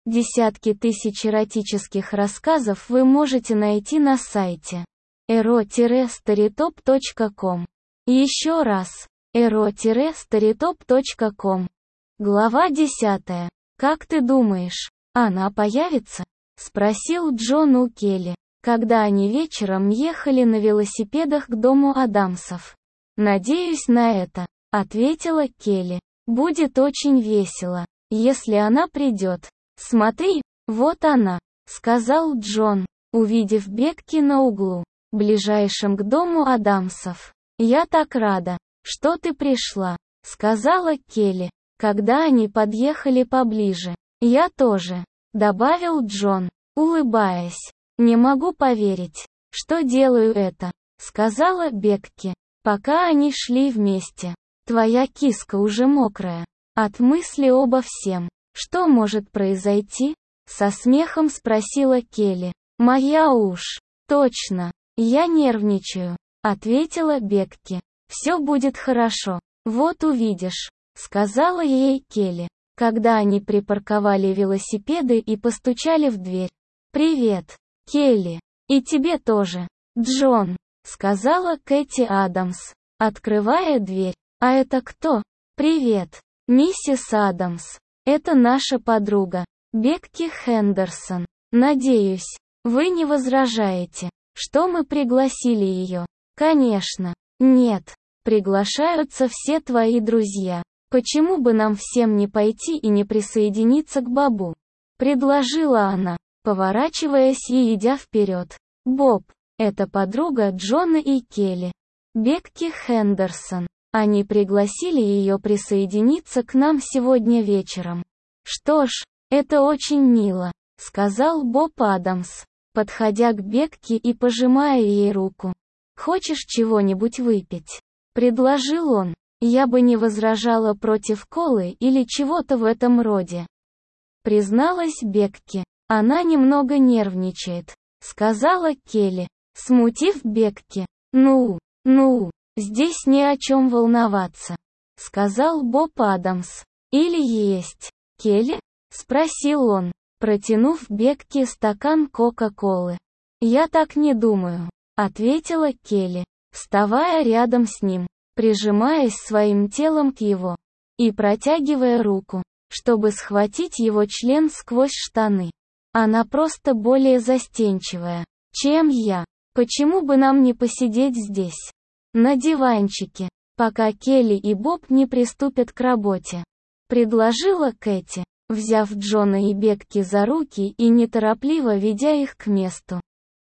Десятки тысяч эротических рассказов вы можете найти на сайте ero-storytop.com. Еще раз. ero-storytop.com. Глава 10. «Как ты думаешь, она появится?» — спросил Джон у Келли, когда они вечером ехали на велосипедах к дому Адамсов. «Надеюсь на это», — ответила Келли. «Будет очень весело, если она придет. Смотри, вот она», — сказал Джон, увидев Бекки на углу, ближайшем к дому Адамсов. «Я так рада, что ты пришла», — сказала Келли, когда они подъехали поближе. «Я тоже», — добавил Джон, улыбаясь. «Не могу поверить, что делаю это», — сказала Бекки, пока они шли вместе. «Твоя киска уже мокрая. От мысли обо всем, что может произойти?» — со смехом спросила Келли. «Моя уж. Точно. Я нервничаю», — ответила Бекки. «Все будет хорошо. Вот увидишь», — сказала ей Келли, когда они припарковали велосипеды и постучали в дверь. «Привет, Келли. И тебе тоже, Джон», — сказала Кэти Адамс, открывая дверь. «А это кто?» «Привет, миссис Адамс. Это наша подруга, Бекки Хендерсон. Надеюсь, вы не возражаете, что мы пригласили ее?» «Конечно. Нет. Приглашаются все твои друзья. Почему бы нам всем не пойти и не присоединиться к Бобу?» — предложила она, поворачиваясь и идя вперед. «Боб — это подруга Джона и Келли. Бекки Хендерсон. Они пригласили ее присоединиться к нам сегодня вечером». «Что ж, это очень мило», — сказал Боб Адамс, подходя к Бекки и пожимая ей руку. «Хочешь чего-нибудь выпить?» — предложил он. «Я бы не возражала против колы или чего-то в этом роде», — призналась Бекки. «Она немного нервничает», — сказала Келли, смутив Бекки. «Ну, здесь не о чем волноваться», — сказал Боб Адамс. «Или есть, Келли?» — спросил он, протянув Бекки стакан Кока-Колы. «Я так не думаю», — ответила Келли, вставая рядом с ним, прижимаясь своим телом к его и протягивая руку, чтобы схватить его член сквозь штаны. «Она просто более застенчивая, чем я. Почему бы нам не посидеть здесь, на диванчике, пока Келли и Боб не приступят к работе?» — предложила Кэти, взяв Джона и Бекки за руки и неторопливо ведя их к месту.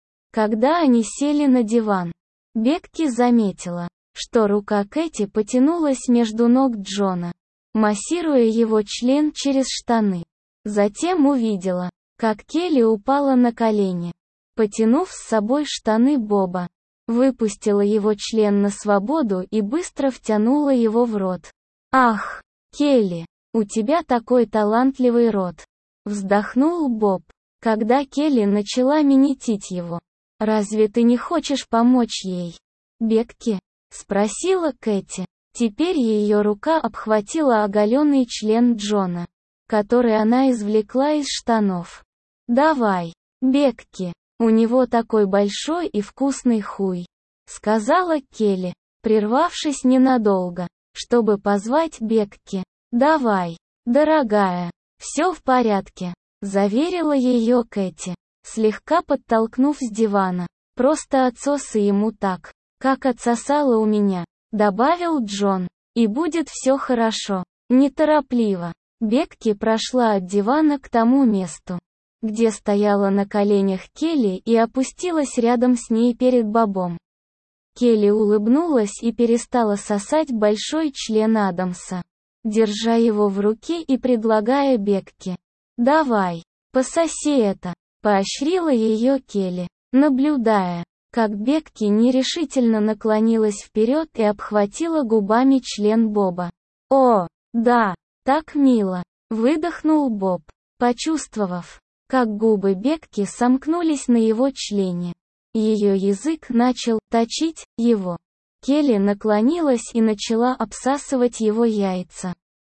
Когда они сели на диван, Бекки заметила, что рука Кэти потянулась между ног Джона, массируя его член через штаны. Затем увидела, как Келли упала на колени, потянув с собой штаны Боба, выпустила его член на свободу и быстро втянула его в рот. «Ах, Келли, у тебя такой талантливый рот!» — вздохнул Боб, когда Келли начала минетить его. «Разве ты не хочешь помочь ей, Бекки?» — спросила Кэти. Теперь ее рука обхватила оголенный член Джона, который она извлекла из штанов. «Давай, Бекки, у него такой большой и вкусный хуй», — сказала Келли, прервавшись ненадолго, чтобы позвать Бекки. «Давай, дорогая, все в порядке», — заверила ее Кэти, слегка подтолкнув с дивана. «Просто отсосы ему так, как отсосала у меня», — добавил Джон, — «и будет все хорошо». Неторопливо Бекки прошла от дивана к тому месту, где стояла на коленях Келли, и опустилась рядом с ней перед Бобом. Келли улыбнулась и перестала сосать большой член Адамса, держа его в руке и предлагая Бекки. «Давай, пососи это», — поощрила ее Келли, наблюдая, как Бекки нерешительно наклонилась вперед и обхватила губами член Боба. «О, да, так мило», — выдохнул Боб, почувствовав, как губы Бекки сомкнулись на его члене. Ее язык начал точить его. Келли наклонилась и начала обсасывать его яйца.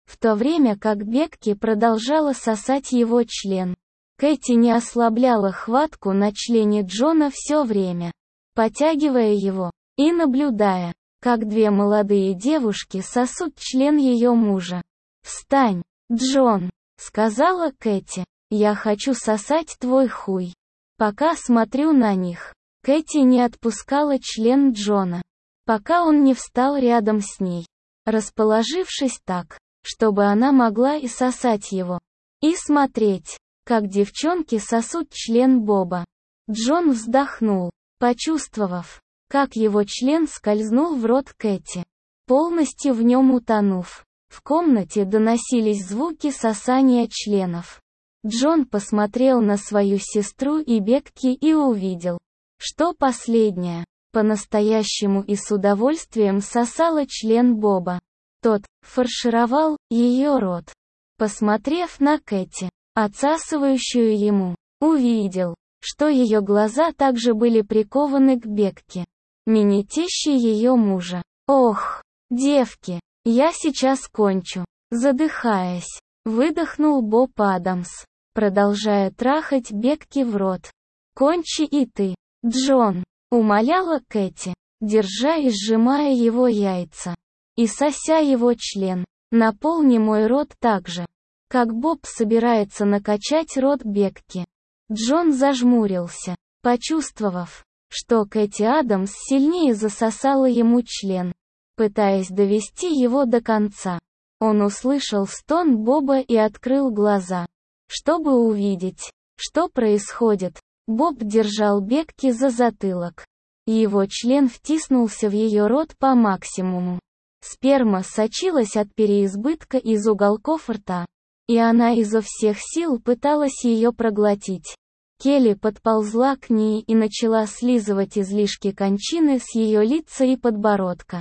в то время как Бекки продолжала сосать его член. Кэти не ослабляла хватку на члене Джона все время, потягивая его, и наблюдая, как две молодые девушки сосут член ее мужа. «Встань, Джон», — сказала Кэти, — «я хочу сосать твой хуй». Пока смотрю на них, Кэти не отпускала член Джона, пока он не встал рядом с ней, расположившись так, чтобы она могла и сосать его, и смотреть, как девчонки сосут член Боба. Джон вздохнул, почувствовав, как его член скользнул в рот Кэти, полностью в нем утонув. В комнате доносились звуки сосания членов. Джон посмотрел на свою сестру и Бекки и увидел, что последняя, по-настоящему и с удовольствием сосала член Боба. Тот фаршировал ее рот. Посмотрев на Кэти, отсасывающую ему, увидел, что ее глаза также были прикованы к Бекке, минетище ее мужа. «Ох, девки, я сейчас кончу», задыхаясь, выдохнул Боб Адамс, продолжая трахать Бекки в рот. «Кончи и ты, Джон», умоляла Кэти, держа и сжимая его яйца, и сося его член. «Наполни мой рот так же, как Боб собирается накачать рот Бекки». Джон зажмурился, почувствовав, что Кэти Адамс сильнее засосала ему член, пытаясь довести его до конца. Он услышал стон Боба и открыл глаза, чтобы увидеть, что происходит. Боб держал Бекки за затылок, и его член втиснулся в ее рот по максимуму. Сперма сочилась от переизбытка из уголков рта, и она изо всех сил пыталась ее проглотить. Келли подползла к ней и начала слизывать излишки кончины с ее лица и подбородка.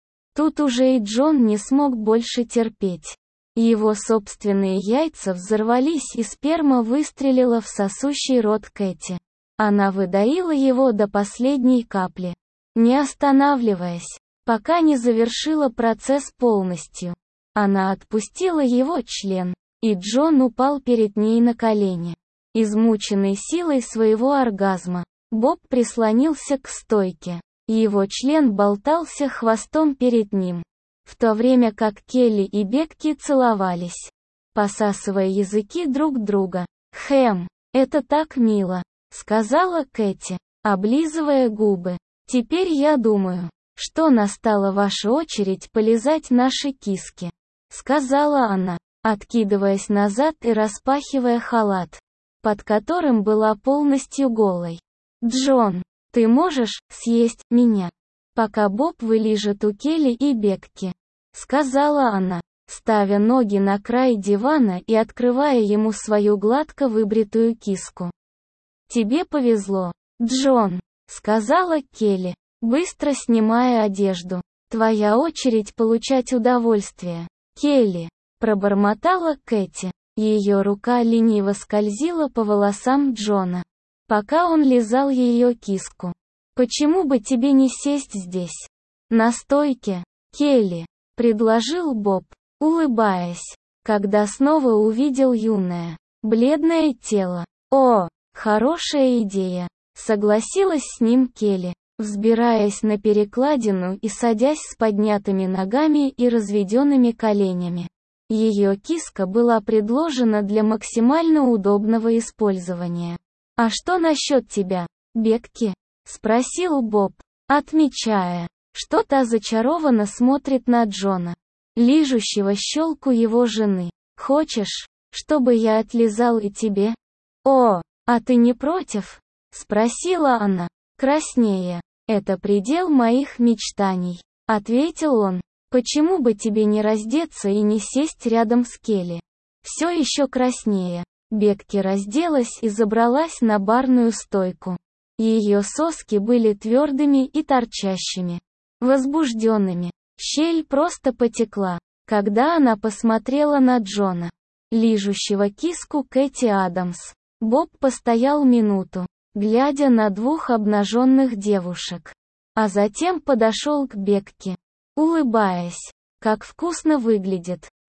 Тут уже и Джон не смог больше терпеть. Его собственные яйца взорвались и сперма выстрелила в сосущий рот Кэти. Она выдаила его до последней капли, не останавливаясь, пока не завершила процесс полностью. Она отпустила его член, и Джон упал перед ней на колени. Измученный силой своего оргазма, Боб прислонился к стойке. Его член болтался хвостом перед ним, в то время как Келли и Бекки целовались, посасывая языки друг друга. «Хэм, это так мило», — сказала Кэти, облизывая губы. «Теперь я думаю, что настала ваша очередь полизать наши киски», — сказала она, откидываясь назад и распахивая халат, под которым была полностью голой. «Джон, ты можешь съесть меня, пока Боб вылижет у Келли и Бекки», — сказала она, ставя ноги на край дивана и открывая ему свою гладко выбритую киску. «Тебе повезло, Джон», — сказала Келли, быстро снимая одежду. «Твоя очередь получать удовольствие, Келли», — пробормотала Кэти. Ее рука лениво скользила по волосам Джона, пока он лизал ее киску. «Почему бы тебе не сесть здесь, на стойке, Келли?» — предложил Боб, улыбаясь, когда снова увидел юное, бледное тело. «О, хорошая идея», — согласилась с ним Келли, взбираясь на перекладину и садясь с поднятыми ногами и разведенными коленями. Ее киска была предложена для максимально удобного использования. «А что насчет тебя, Бекки?» — спросил Боб, отмечая, что та зачарованно смотрит на Джона, лижущего щелку его жены. «Хочешь, чтобы я отлизал и тебе?» «О, а ты не против?» — спросила она, краснея. «Это предел моих мечтаний», — ответил он. «Почему бы тебе не раздеться и не сесть рядом с Келли?» Все еще краснее, Бекки разделась и забралась на барную стойку. Ее соски были твердыми и торчащими, возбужденными. Щель просто потекла, когда она посмотрела на Джона, лижущего киску Кэти Адамс. Боб постоял минуту, глядя на двух обнаженных девушек, а затем подошел к Бекки. «Улыбаясь, как вкусно выглядит»,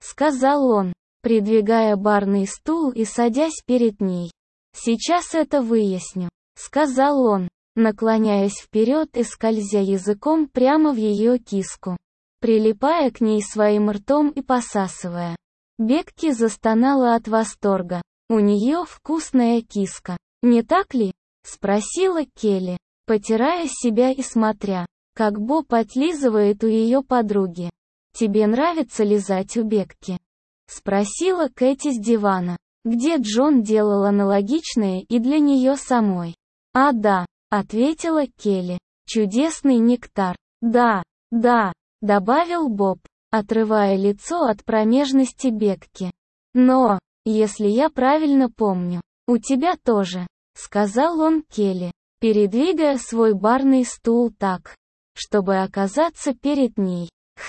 сказал он, придвигая барный стул и садясь перед ней. «Сейчас это выясню», — сказал он, наклоняясь вперед и скользя языком прямо в ее киску, прилипая к ней своим ртом и посасывая. Бекки застонала от восторга. «У нее вкусная киска, не так ли?» — спросила Келли, потирая себя и смотря, как Боб отлизывает у ее подруги. «Тебе нравится лизать у Бекки?» — спросила Кэти с дивана, где Джон делал аналогичное и для нее самой. «А да», — ответила Келли, — «чудесный нектар». «Да, да», — добавил Боб, отрывая лицо от промежности Бекки. «Но, если я правильно помню, у тебя тоже», — сказал он Келли, передвигая свой барный стул так, чтобы оказаться перед ней.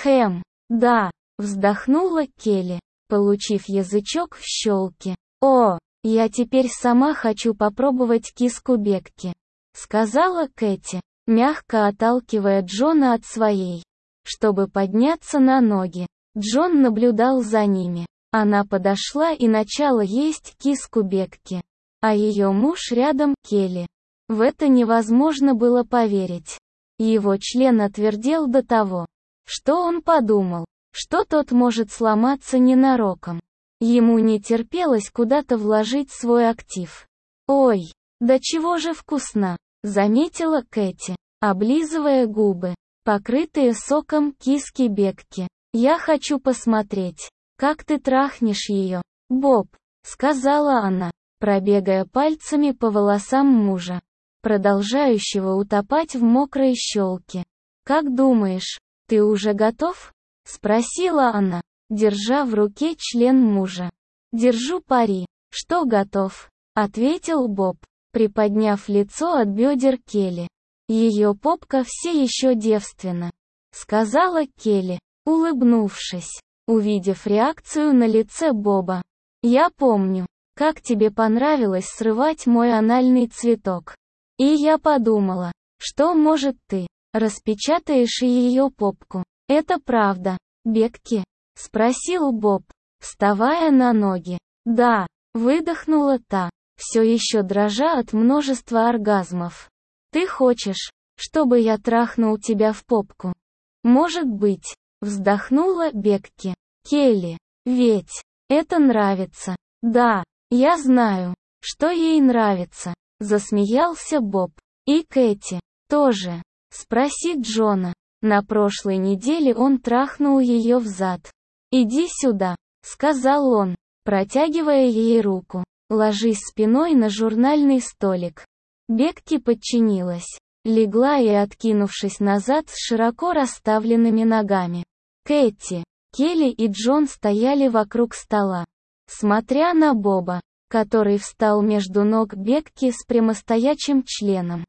Да», — вздохнула Келли, получив язычок в щелке. «О, я теперь сама хочу попробовать киску Бекки», — сказала Кэти, мягко отталкивая Джона от своей. Чтобы подняться на ноги, Джон наблюдал за ними. Она подошла и начала есть киску Бекки, а ее муж рядом, Келли. В это невозможно было поверить. Его член отвердел до того, что он подумал, что тот может сломаться ненароком. Ему не терпелось куда-то вложить свой актив. «Ой, да чего же вкусно!» — заметила Кэти, облизывая губы, покрытые соком киски Бекки. «Я хочу посмотреть, как ты трахнешь ее, Боб», — сказала она, пробегая пальцами по волосам мужа, продолжающего утопать в мокрой щелке. «Как думаешь, ты уже готов?» — спросила она, держа в руке член мужа. «Держу пари, что готов», — ответил Боб, приподняв лицо от бедер Келли. «Ее попка все еще девственна», — сказала Келли, улыбнувшись, увидев реакцию на лице Боба. «Я помню, как тебе понравилось срывать мой анальный цветок. И я подумала, что, может, ты распечатаешь и ее попку. Это правда, Бекки?» — спросил Боб, вставая на ноги. «Да», — выдохнула та, все еще дрожа от множества оргазмов. «Ты хочешь, чтобы я трахнул тебя в попку?» «Может быть», — вздохнула Бекки. «Келли, ведь это нравится». «Да, я знаю, что ей нравится», — засмеялся Боб. «И Кэти тоже. Спроси Джона. На прошлой неделе он трахнул ее взад». «Иди сюда», — сказал он, протягивая ей руку. «Ложись спиной на журнальный столик». Бекки подчинилась, легла и, откинувшись назад с широко расставленными ногами. Кэти, Келли и Джон стояли вокруг стола, смотря на Боба, который встал между ног Бекки с прямостоячим членом.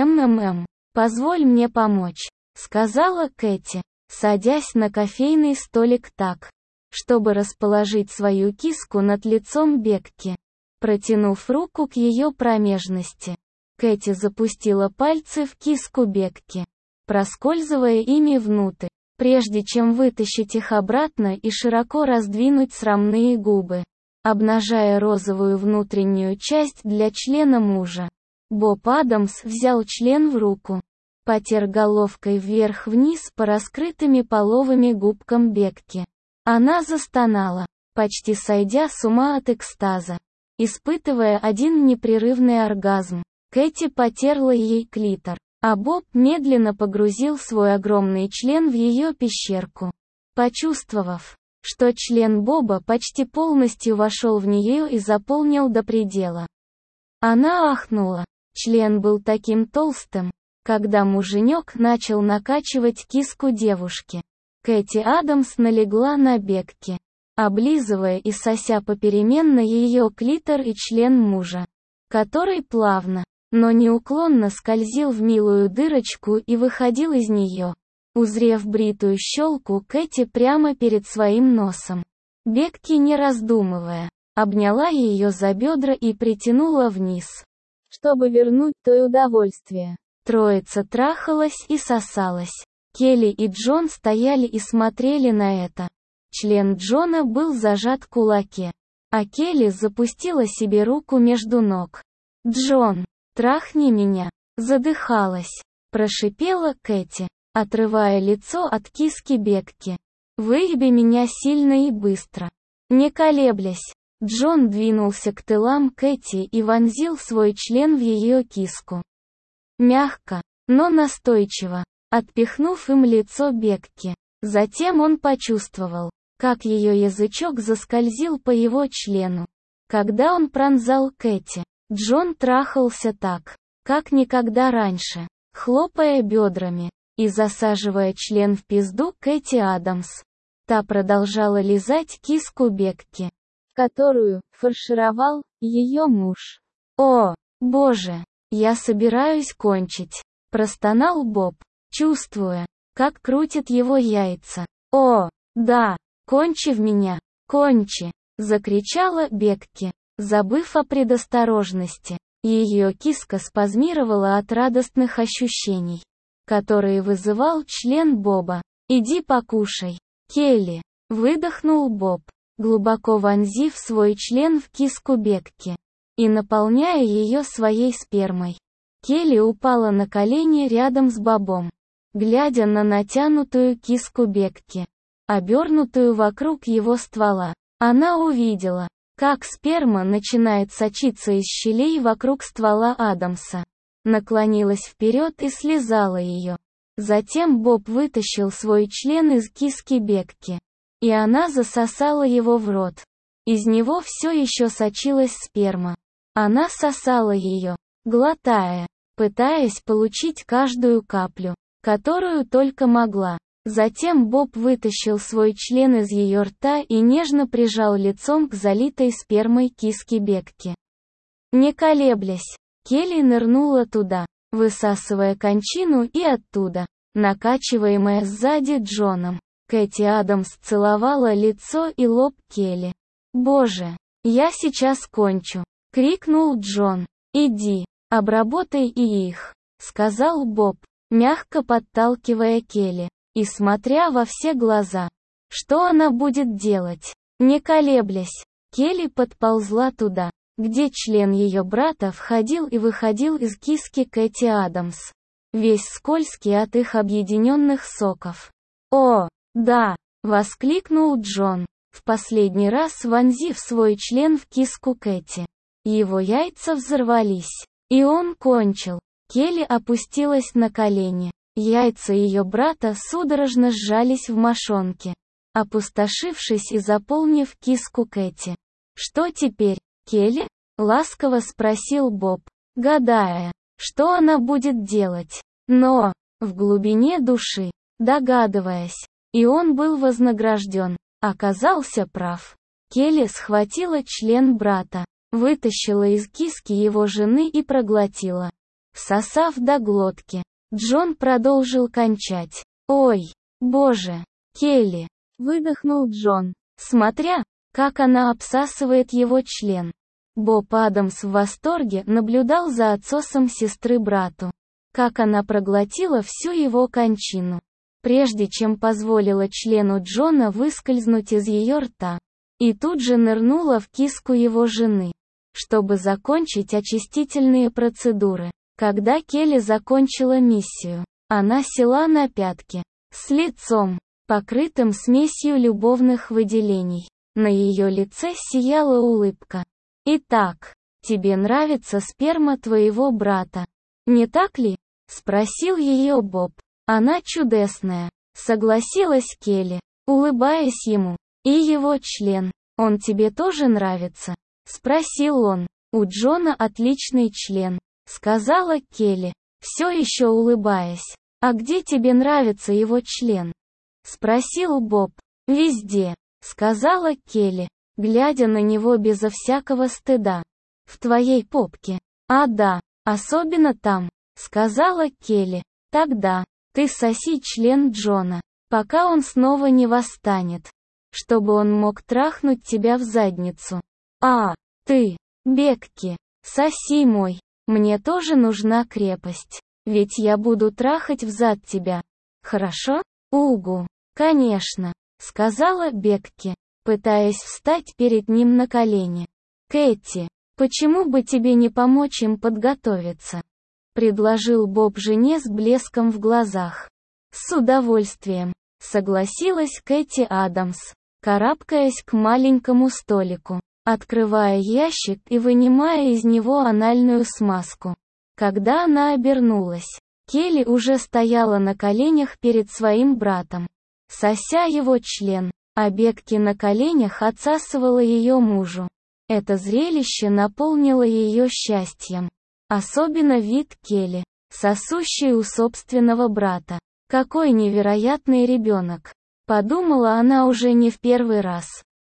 «Позволь мне помочь», — сказала Кэти, садясь на кофейный столик так, чтобы расположить свою киску над лицом Бекки. Протянув руку к ее промежности, Кэти запустила пальцы в киску Бекки, проскользывая ими внутрь, прежде чем вытащить их обратно и широко раздвинуть срамные губы, обнажая розовую внутреннюю часть для члена мужа. Боб Адамс взял член в руку, потер головкой вверх-вниз по раскрытыми половыми губкам Бекки. Она застонала, почти сойдя с ума от экстаза, испытывая один непрерывный оргазм. Кэти потерла ей клитор, а Боб медленно погрузил свой огромный член в ее пещерку. Почувствовав, что член Боба почти полностью вошел в нее и заполнил до предела, она ахнула. Член был таким толстым, когда муженек начал накачивать киску девушки. Кэти Адамс налегла на Бекки, облизывая и сося попеременно ее клитор и член мужа, который плавно, но неуклонно скользил в милую дырочку и выходил из нее, узрев бритую щелку Кэти прямо перед своим носом. Бекки, не раздумывая, обняла ее за бедра и притянула вниз, чтобы вернуть то удовольствие. Троица трахалась и сосалась. Келли и Джон стояли и смотрели на это. Член Джона был зажат в кулаке, а Келли запустила себе руку между ног. «Джон, трахни меня!» Задыхалась, прошипела Кэти, отрывая лицо от киски Бекки. «Выеби меня сильно и быстро!» Не колеблясь, Джон двинулся к тылам Кэти и вонзил свой член в ее киску. Мягко, но настойчиво, отпихнув им лицо Бекки. Затем он почувствовал, как ее язычок заскользил по его члену. Когда он пронзал Кэти, Джон трахался так, как никогда раньше, хлопая бедрами и засаживая член в пизду Кэти Адамс. Та продолжала лизать киску Бекки, которую фаршировал ее муж. «О, боже, я собираюсь кончить», — простонал Боб, чувствуя, как крутят его яйца. «О, да, кончи в меня, кончи!» — закричала Бекки, забыв о предосторожности. Ее киска спазмировала от радостных ощущений, которые вызывал член Боба. «Иди покушай, Келли!» — выдохнул Боб, глубоко вонзив свой член в киску Бекки и наполняя ее своей спермой. Келли упала на колени рядом с Бобом, глядя на натянутую киску Бекки, обернутую вокруг его ствола. Она увидела, как сперма начинает сочиться из щелей вокруг ствола Адамса. Наклонилась вперед и слизала ее. Затем Боб вытащил свой член из киски Бекки, и она засосала его в рот. Из него все еще сочилась сперма. Она сосала ее, глотая, пытаясь получить каждую каплю, которую только могла. Затем Боб вытащил свой член из ее рта и нежно прижал лицом к залитой спермой киске Бекки. Не колеблясь, Келли нырнула туда, высасывая кончину, и оттуда, накачиваемая сзади Джоном, Кэти Адамс целовала лицо и лоб Келли. «Боже, я сейчас кончу!» — крикнул Джон. «Иди, обработай и их», — сказал Боб, мягко подталкивая Келли и смотря во все глаза. Что она будет делать? Не колеблясь, Келли подползла туда, где член ее брата входил и выходил из киски Кэти Адамс, весь скользкий от их объединенных соков. «О, да!» — воскликнул Джон, в последний раз вонзив свой член в киску Кэти. Его яйца взорвались, и он кончил. Келли опустилась на колени. Яйца ее брата судорожно сжались в мошонке, опустошившись и заполнив киску Кэти. «Что теперь, Келли?» — ласково спросил Боб, гадая, что она будет делать. Но, в глубине души, догадываясь, и он был вознагражден, оказался прав. Келли схватила член брата, вытащила из киски его жены и проглотила, всосав до глотки. Джон продолжил кончать. «Ой, боже, Келли!» — выдохнул Джон, смотря, как она обсасывает его член. Боб Адамс в восторге наблюдал за отсосом сестры брату, как она проглотила всю его кончину, прежде чем позволила члену Джона выскользнуть из ее рта, и тут же нырнула в киску его жены, чтобы закончить очистительные процедуры. Когда Келли закончила миссию, она села на пятки, с лицом, покрытым смесью любовных выделений. На ее лице сияла улыбка. «Итак, тебе нравится сперма твоего брата, не так ли?» — спросил ее Боб. «Она чудесная», — согласилась Келли, улыбаясь ему. «И его член, он тебе тоже нравится?» — спросил он. «У Джона отличный член», — сказала Келли, все еще улыбаясь. «А где тебе нравится его член?» — спросил Боб. «Везде», — сказала Келли, глядя на него безо всякого стыда. «В твоей попке». «А да, особенно там», — сказала Келли. «Тогда, ты соси член Джона, пока он снова не восстанет, чтобы он мог трахнуть тебя в задницу. А, ты, Бекки, соси мой. Мне тоже нужна крепость, ведь я буду трахать взад тебя. Хорошо? Угу. Конечно. сказала Бекки, пытаясь встать перед ним на колени. «Кэти, почему бы тебе не помочь им подготовиться?» — предложил Боб жене с блеском в глазах. «С удовольствием», — согласилась Кэти Адамс, карабкаясь к маленькому столику, открывая ящик и вынимая из него анальную смазку. Когда она обернулась, Келли уже стояла на коленях перед своим братом, сося его член, а Бекки на коленях отсасывала ее мужу. Это зрелище наполнило ее счастьем. Особенно вид Келли, сосущей у собственного брата. Какой невероятный ребенок, подумала она уже не в первый раз.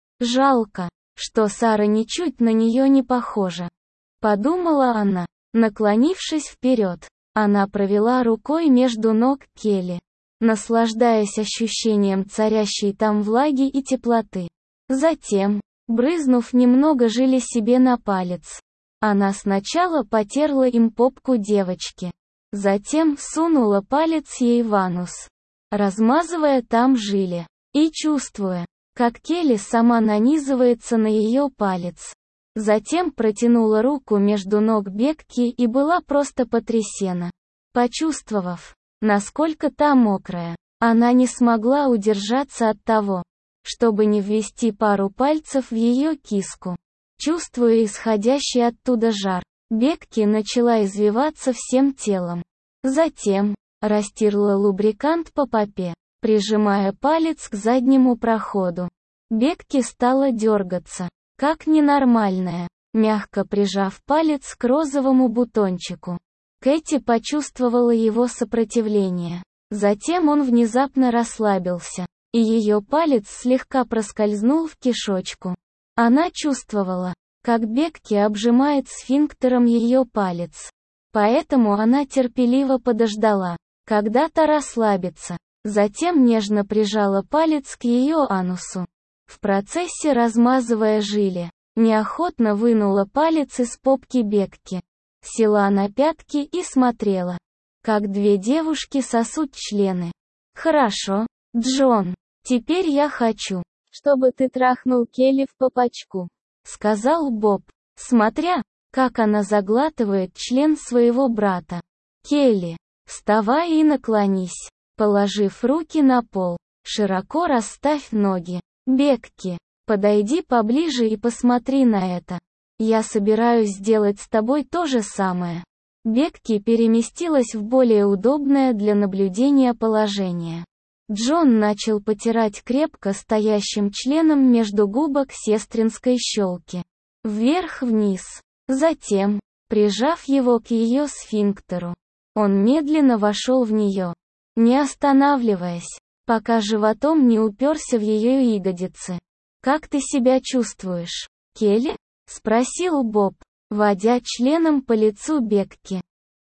Жалко, что Сара ничуть на нее не похожа, подумала она, наклонившись вперед. Она провела рукой между ног Келли, наслаждаясь ощущением царящей там влаги и теплоты. Затем, брызнув немного жели себе на палец, она сначала потерла им попку девочки, затем сунула палец ей в анус, размазывая там желе, и чувствуя, как Келли сама нанизывается на ее палец. Затем протянула руку между ног Бекки и была просто потрясена. Почувствовав, насколько та мокрая, она не смогла удержаться от того, чтобы не ввести пару пальцев в ее киску. Чувствуя исходящий оттуда жар, Бекки начала извиваться всем телом. Затем, растирала лубрикант по попе, прижимая палец к заднему проходу. Бекки стала дергаться, как ненормальная, мягко прижав палец к розовому бутончику. Кэти почувствовала его сопротивление. Затем он внезапно расслабился, и ее палец слегка проскользнул в кишочку. Она чувствовала, как Бекки обжимает сфинктером ее палец. Поэтому она терпеливо подождала, когда та расслабится. Затем нежно прижала палец к ее анусу. В процессе размазывая желе, неохотно вынула палец из попки Бекки. Села на пятки и смотрела, как две девушки сосут члены. «Хорошо, Джон, теперь я хочу, чтобы ты трахнул Келли в попочку», — сказал Боб, смотря, как она заглатывает член своего брата. «Келли, вставай и наклонись, положив руки на пол, широко расставь ноги. Бекки, подойди поближе и посмотри на это. Я собираюсь сделать с тобой то же самое». Бекки переместилась в более удобное для наблюдения положение. Джон начал потирать крепко стоящим членом между губок сестринской щелки. Вверх-вниз. Затем, прижав его к ее сфинктеру, он медленно вошел в нее, не останавливаясь, пока животом не уперся в ее ягодицы. «Как ты себя чувствуешь, Келли?» — спросил Боб, водя членом по лицу Бекки.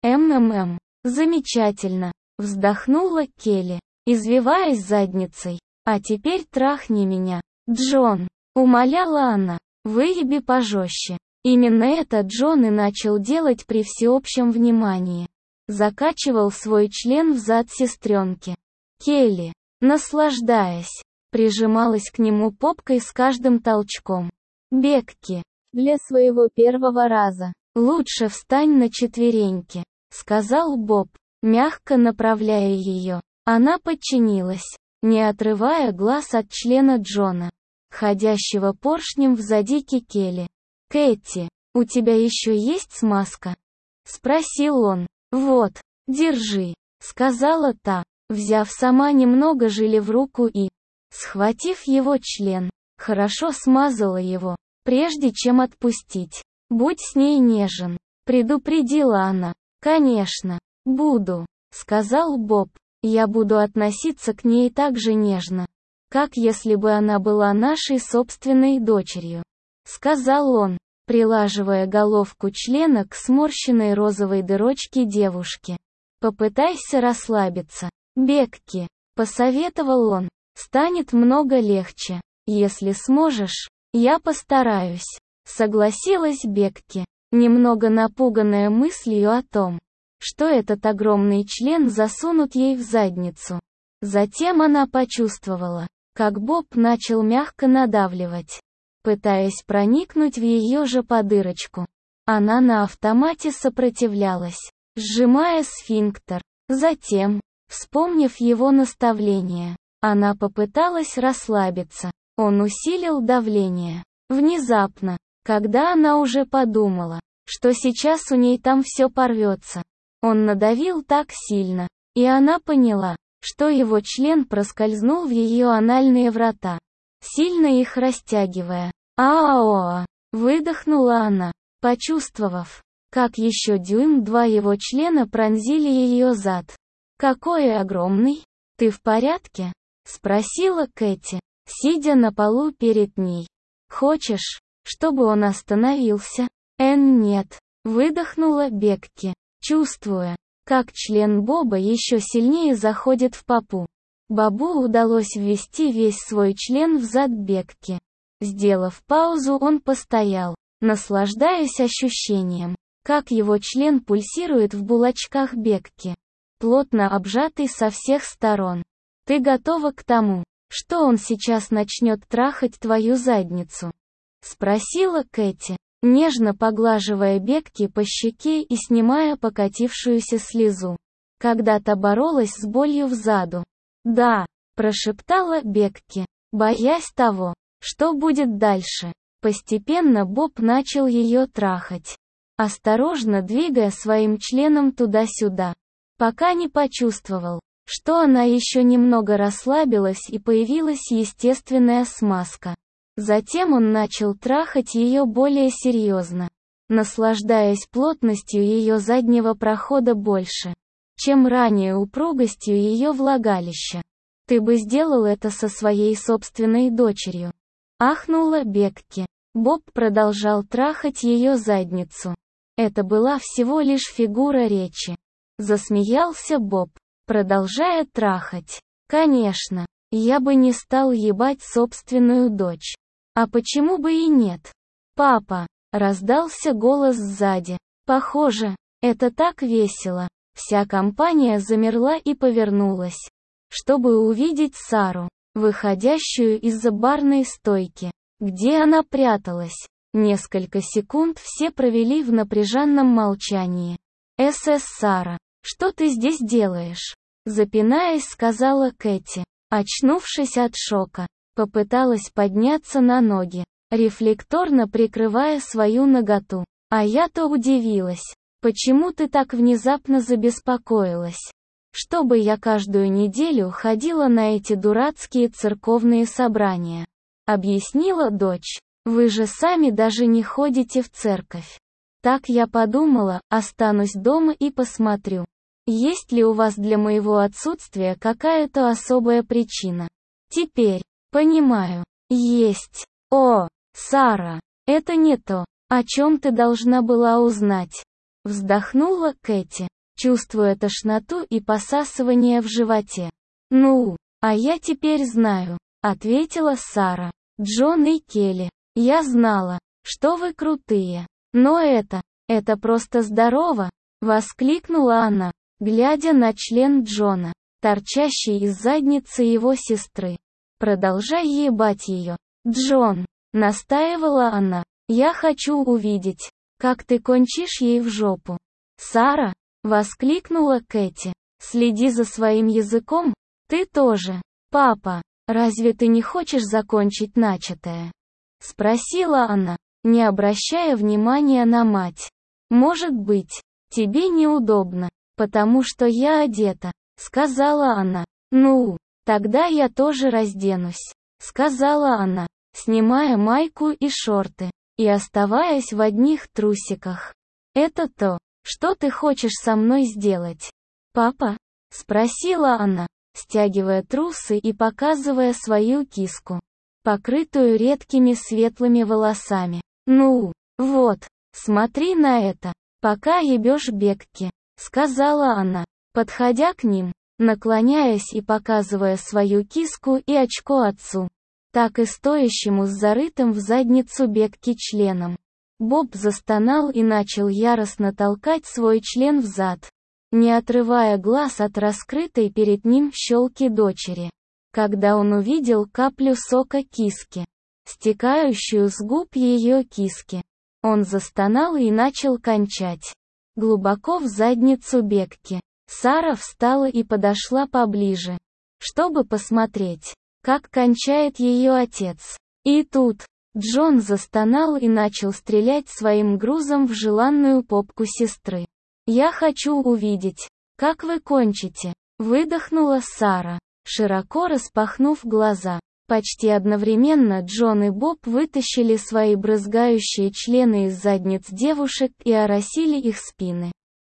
Замечательно», — вздохнула Келли, извиваясь задницей. «А теперь трахни меня, Джон», — умоляла она, — «выеби пожестче». Именно это Джон и начал делать при всеобщем внимании. Закачивал свой член в зад сестренки. Келли, наслаждаясь, прижималась к нему попкой с каждым толчком. «Бекки, для своего первого раза, лучше встань на четвереньки», — сказал Боб, мягко направляя ее. Она подчинилась, не отрывая глаз от члена Джона, ходящего поршнем взади Келли. «Кэти, у тебя еще есть смазка?» — спросил он. «Вот, держи», — сказала та, взяв сама немного желе в руку и, схватив его член, хорошо смазала его, прежде чем отпустить. «Будь с ней нежен», — предупредила она. «Конечно, буду», — сказал Боб. «Я буду относиться к ней так же нежно, как если бы она была нашей собственной дочерью», — сказал он, прилаживая головку члена к сморщенной розовой дырочке девушки. «Попытайся расслабиться, Бекки», — посоветовал он. «Станет много легче, если сможешь». «Я постараюсь», — согласилась Бекки, немного напуганная мыслью о том, что этот огромный член засунут ей в задницу. Затем она почувствовала, как Боб начал мягко надавливать, пытаясь проникнуть в ее же по дырочку. Она на автомате сопротивлялась, сжимая сфинктер. Затем, вспомнив его наставление, она попыталась расслабиться. Он усилил давление. Внезапно, когда она уже подумала, что сейчас у ней там все порвется, он надавил так сильно, и она поняла, что его член проскользнул в ее анальные врата, сильно их растягивая. «Аоа!» — выдохнула она, почувствовав, как еще дюйм-два его члена пронзили ее зад. «Какой огромный! Ты в порядке?» — спросила Кэти, сидя на полу перед ней. «Хочешь, чтобы он остановился?» «Нет», — выдохнула Бекки, чувствуя, как член Боба еще сильнее заходит в попу. Бобу удалось ввести весь свой член в зад Бекки. Сделав паузу, он постоял, наслаждаясь ощущением, как его член пульсирует в булочках Бекки, плотно обжатый со всех сторон. «Ты готова к тому, что он сейчас начнет трахать твою задницу?» — спросила Кэти, нежно поглаживая Бекки по щеке и снимая покатившуюся слезу. Когда-то боролась с болью взаду. «Да», — прошептала Бекки, боясь того, что будет дальше. Постепенно Боб начал ее трахать, осторожно двигая своим членом туда-сюда, пока не почувствовал, что она еще немного расслабилась и появилась естественная смазка. Затем он начал трахать ее более серьезно, наслаждаясь плотностью ее заднего прохода больше, чем ранее упругостью ее влагалища. «Ты бы сделал это со своей собственной дочерью», — ахнула Бекки. Боб продолжал трахать ее задницу. Это была всего лишь фигура речи. Засмеялся Боб, продолжая трахать. «Конечно, я бы не стал ебать собственную дочь. А почему бы и нет?» «Папа!» — раздался голос сзади. «Похоже, это так весело». Вся компания замерла и повернулась, чтобы увидеть Сару, выходящую из-за барной стойки, где она пряталась. Несколько секунд все провели в напряженном молчании. Сара, что ты здесь делаешь?» Запинаясь, сказала Кэти, очнувшись от шока. Попыталась подняться на ноги, рефлекторно прикрывая свою наготу. «А я-то удивилась, почему ты так внезапно забеспокоилась? Чтобы я каждую неделю ходила на эти дурацкие церковные собрания», — объяснила дочь. «Вы же сами даже не ходите в церковь. Так я подумала, останусь дома и посмотрю, есть ли у вас для моего отсутствия какая-то особая причина. Теперь, понимаю, есть. О, Сара, это не то, о чем ты должна была узнать». Вздохнула Кэти, чувствуя тошноту и посасывание в животе. «Ну, а я теперь знаю», — ответила Сара. «Джон и Келли, я знала, что вы крутые. Но это просто здорово!» — воскликнула она, глядя на член Джона, торчащий из задницы его сестры. «Продолжай ебать ее, Джон!» — настаивала она. «Я хочу увидеть, как ты кончишь ей в жопу». «Сара!» — воскликнула Кэти. «Следи за своим языком, ты тоже. Папа, разве ты не хочешь закончить начатое?» — спросила она, не обращая внимания на мать. «Может быть, тебе неудобно, потому что я одета», — сказала она. «Ну, тогда я тоже разденусь», — сказала она, снимая майку и шорты, и оставаясь в одних трусиках. «Это то, что ты хочешь со мной сделать, папа?» — спросила она, стягивая трусы и показывая свою киску, покрытую редкими светлыми волосами. «Ну, вот, смотри на это, пока ебешь Бекки», — сказала она, подходя к ним, наклоняясь и показывая свою киску и очко отцу, так и стоящему с зарытым в задницу Бекки членом. Боб застонал и начал яростно толкать свой член взад, не отрывая глаз от раскрытой перед ним щелки дочери. когда он увидел каплю сока киски, стекающую с губ ее киски. Он застонал и начал кончать. Глубоко в задницу Бекки. Сара встала и подошла поближе, чтобы посмотреть, как кончает ее отец. И тут Джон застонал и начал стрелять своим грузом в желанную попку сестры. «Я хочу увидеть, как вы кончите», — выдохнула Сара, широко распахнув глаза. Почти одновременно Джон и Боб вытащили свои брызгающие члены из задниц девушек и оросили их спины.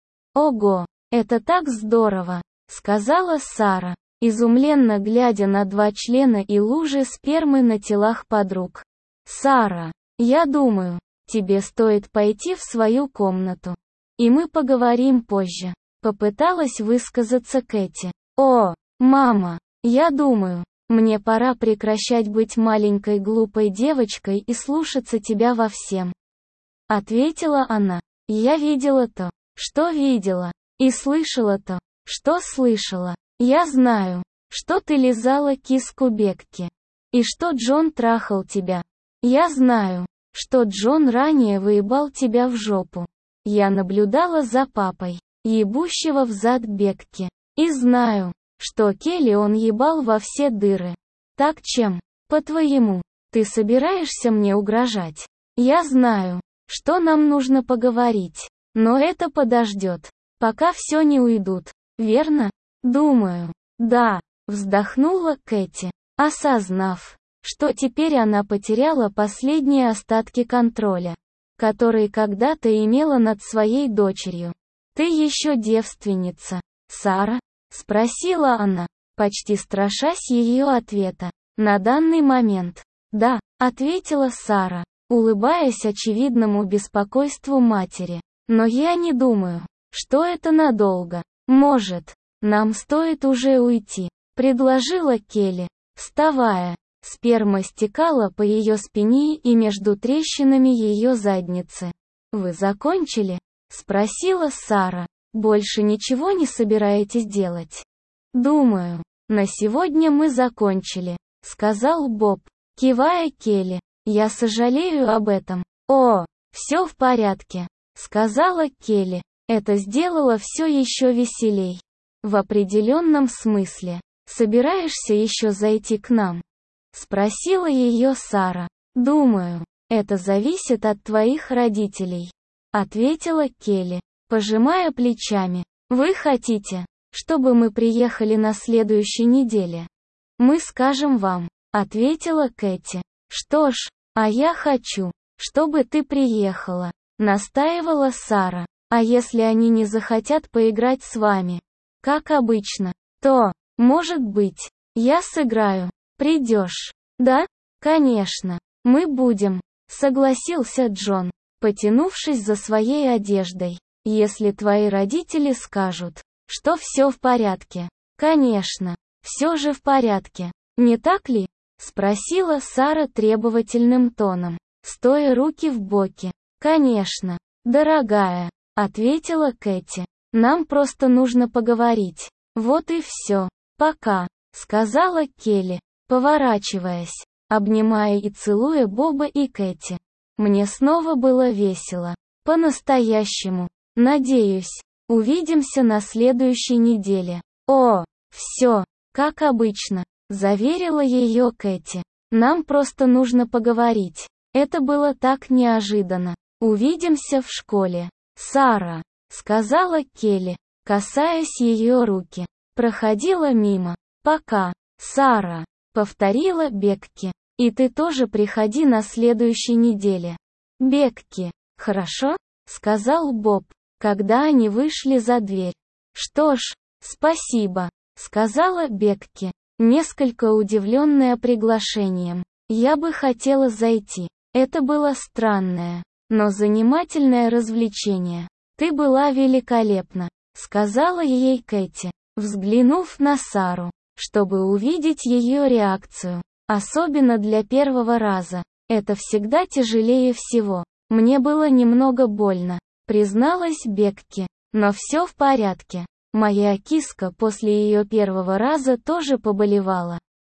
«Ого, это так здорово», — сказала Сара, изумленно глядя на 2 члена и лужи спермы на телах подруг. «Сара, я думаю, тебе стоит пойти в свою комнату. И мы поговорим позже», — попыталась высказаться Кэти. «О, мама, я думаю, мне пора прекращать быть маленькой глупой девочкой и слушаться тебя во всем», — ответила она. «Я видела то, что видела, и слышала то, что слышала. Я знаю, что ты лизала киску Бекки, и что Джон трахал тебя. Я знаю, что Джон ранее выебал тебя в жопу. Я наблюдала за папой, ебущего взад Бекки, и знаю, что Келли он ебал во все дыры. Так чем, по-твоему, ты собираешься мне угрожать? Я знаю, что нам нужно поговорить, но это подождет, пока все не уйдут, верно? Думаю, да», — вздохнула Кэти, осознав, что теперь она потеряла последние остатки контроля, который когда-то имела над своей дочерью. «Ты еще девственница, Сара?» — спросила она, почти страшась ее ответа. «На данный момент». «Да», — ответила Сара, улыбаясь очевидному беспокойству матери. «Но я не думаю, что это надолго. Может, нам стоит уже уйти», — предложила Келли, вставая. Сперма стекала по ее спине и между трещинами ее задницы. «Вы закончили?» — спросила Сара. «Больше ничего не собираетесь делать?» «Думаю, на сегодня мы закончили», — сказал Боб, кивая Келли. «Я сожалею об этом». «О, все в порядке», — сказала Келли. Это сделало все еще веселей. «В определенном смысле. Собираешься еще зайти к нам?» — спросила ее Сара. «Думаю, это зависит от твоих родителей», — ответила Келли, пожимая плечами. «Вы хотите, чтобы мы приехали на следующей неделе?» «Мы скажем вам», — ответила Кэти. «Что ж, а я хочу, чтобы ты приехала», — настаивала Сара. «А если они не захотят поиграть с вами, как обычно, то, может быть, я сыграю. Придешь?» «Да, конечно, мы будем», — согласился Джон, потянувшись за своей одеждой. «Если твои родители скажут, что все в порядке». «Конечно, все же в порядке, не так ли?» — спросила Сара требовательным тоном, стоя руки в боки. «Конечно, дорогая», — ответила Кэти. «Нам просто нужно поговорить. Вот и все. Пока», — сказала Келли, поворачиваясь, обнимая и целуя Боба и Кэти. «Мне снова было весело. По-настоящему. Надеюсь, увидимся на следующей неделе». «О, все, как обычно», — заверила ее Кэти. «Нам просто нужно поговорить. Это было так неожиданно. Увидимся в школе, Сара», — сказала Келли, касаясь ее руки. Проходила мимо. «Пока, Сара», — повторила Бекки. «И ты тоже приходи на следующей неделе». «Бекки, хорошо?» — сказал Боб, когда они вышли за дверь. «Что ж, спасибо», — сказала Бекки, несколько удивленная приглашением. «Я бы хотела зайти. Это было странное, но занимательное развлечение. Ты была великолепна», — сказала ей Кэти, взглянув на Сару, чтобы увидеть ее реакцию. «Особенно для первого раза. Это всегда тяжелее всего. Мне было немного больно», — призналась Бекки. «Но все в порядке. Моя киска после ее первого раза тоже поболевала».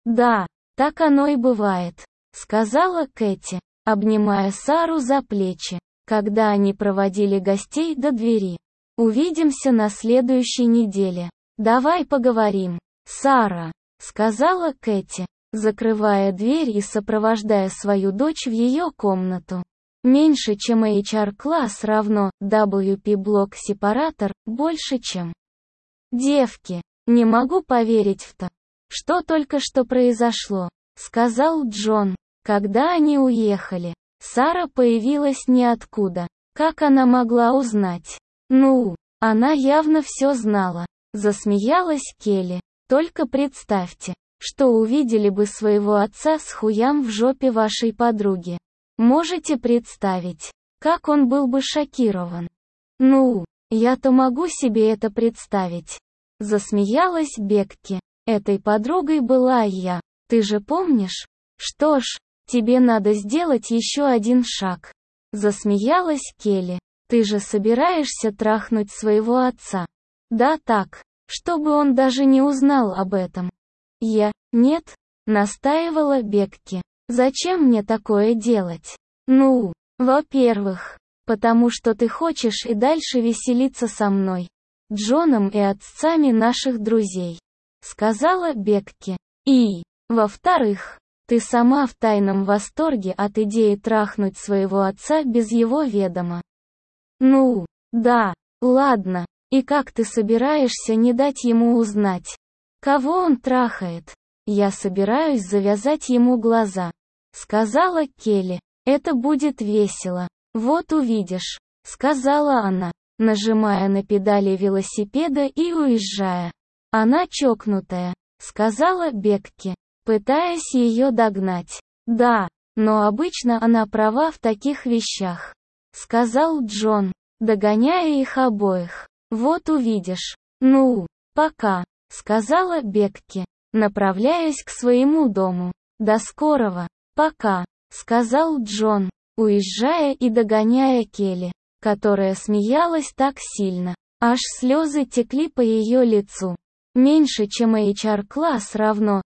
«Да, так оно и бывает», — сказала Кэти, обнимая Сару за плечи, когда они проводили гостей до двери. «Увидимся на следующей неделе. Давай поговорим, Сара», — сказала Кэти, закрывая дверь и сопровождая свою дочь в ее комнату. Меньше, чем HR-класс равно WP-блок-сепаратор, больше, чем девки. «Не могу поверить в то, что только что произошло», — сказал Джон, когда они уехали. Сара появилась ниоткуда. Как она могла узнать? «Ну, она явно все знала», — засмеялась Келли. «Только представьте, что увидели бы своего отца с хуям в жопе вашей подруги. Можете представить, как он был бы шокирован?» «Ну, я-то могу себе это представить», — засмеялась Бекки. «Этой подругой была я, ты же помнишь? Что ж, тебе надо сделать еще один шаг», — засмеялась Келли. «Ты же собираешься трахнуть своего отца?» «Да так, чтобы он даже не узнал об этом». «Нет», — настаивала Бекки. «Зачем мне такое делать?» «Ну, во-первых, потому что ты хочешь и дальше веселиться со мной, Джоном и отцами наших друзей», — сказала Бекки. «И, во-вторых, ты сама в тайном восторге от идеи трахнуть своего отца без его ведома». «Ну, да, ладно, и как ты собираешься не дать ему узнать, кого он трахает?» «Я собираюсь завязать ему глаза», — сказала Келли. «Это будет весело. Вот увидишь», — сказала она, нажимая на педали велосипеда и уезжая. «Она чокнутая», — сказала Бекки, пытаясь ее догнать. «Да, но обычно она права в таких вещах», — сказал Джон, догоняя их обоих. «Вот увидишь». «Ну, пока», — сказала Бекки, направляясь к своему дому. «До скорого, пока», — сказал Джон, уезжая и догоняя Келли, которая смеялась так сильно, аж слезы текли по ее лицу. Меньше, чем HR-класс равно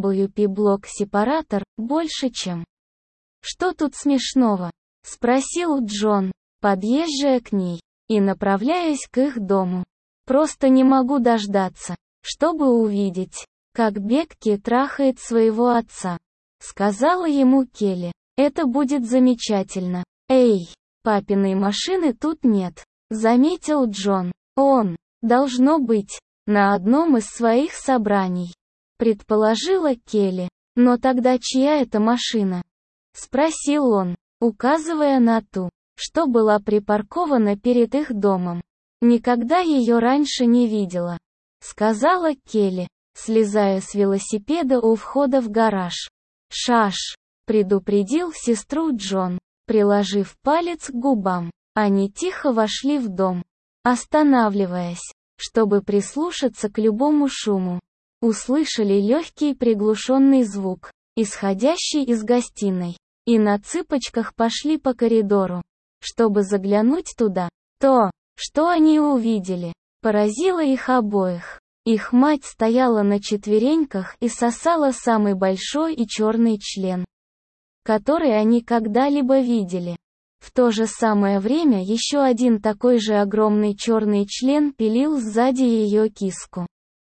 WP-блок-сепаратор, больше, чем. «Что тут смешного?» — спросил Джон, подъезжая к ней и направляясь к их дому. «Просто не могу дождаться, чтобы увидеть, как Бекки трахает своего отца», — сказала ему Келли. «Это будет замечательно». «Эй, папиной машины тут нет», — заметил Джон. «Он, должно быть, на одном из своих собраний», — предположила Келли. «Но тогда чья это машина?» — спросил он, указывая на ту, что была припаркована перед их домом. «Никогда ее раньше не видела», — сказала Келли, слезая с велосипеда у входа в гараж. «Шаш», — предупредил сестру Джон, приложив палец к губам. Они тихо вошли в дом, останавливаясь, чтобы прислушаться к любому шуму. Услышали легкий приглушенный звук, исходящий из гостиной, и на цыпочках пошли по коридору, чтобы заглянуть туда. То, что они увидели, поразило их обоих. Их мать стояла на четвереньках и сосала самый большой и черный член, который они когда-либо видели. В то же самое время еще один такой же огромный черный член пилил сзади ее киску.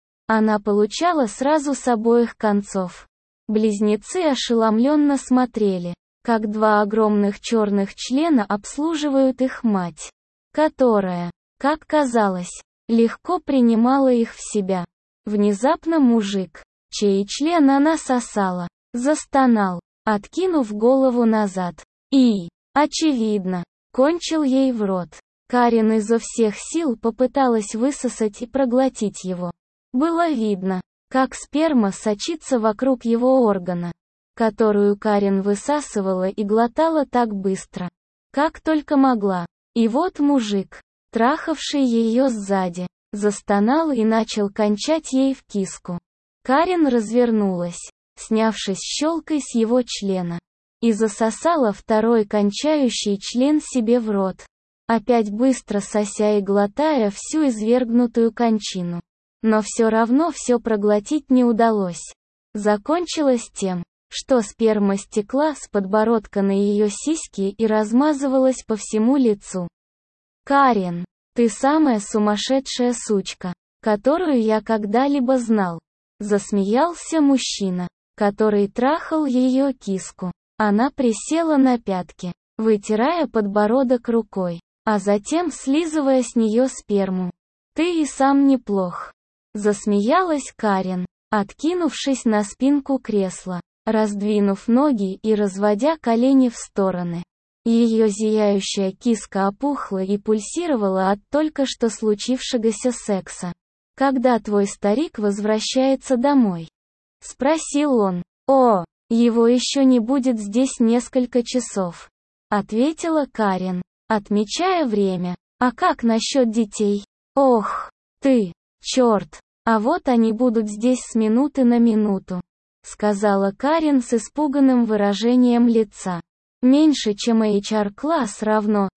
Она получала сразу с обоих концов. Близнецы ошеломленно смотрели, как два огромных черных члена обслуживают их мать, которая, как казалось, легко принимала их в себя. Внезапно мужик, чей член она сосала, застонал, откинув голову назад. И, очевидно, кончил ей в рот. Карен изо всех сил попыталась высосать и проглотить его. Было видно, как сперма сочится вокруг его органа, которую Карен высасывала и глотала так быстро, как только могла. И вот мужик, трахавший ее сзади, застонал и начал кончать ей в киску. Карен развернулась, снявшись щелкой с его члена, и засосала второй кончающий член себе в рот, опять быстро сося и глотая всю извергнутую кончину. Но все равно все проглотить не удалось. закончилось тем, что сперма стекла с подбородка на ее сиськи и размазывалась по всему лицу. «Карен, ты самая сумасшедшая сучка, которую я когда-либо знал», засмеялся мужчина, который трахал ее киску. Она присела на пятки, вытирая подбородок рукой, а затем слизывая с нее сперму. «Ты и сам неплох», засмеялась Карен, откинувшись на спинку кресла, раздвинув ноги и разводя колени в стороны. Ее зияющая киска опухла и пульсировала от только что случившегося секса. «Когда твой старик возвращается домой?» — спросил он. «О, его еще не будет здесь несколько часов», — ответила Карен, отмечая время. «А как насчет детей?» «Ох, ты, черт, а вот они будут здесь с минуты на минуту», — сказала Карен с испуганным выражением лица. «Меньше, чем HR-класс равно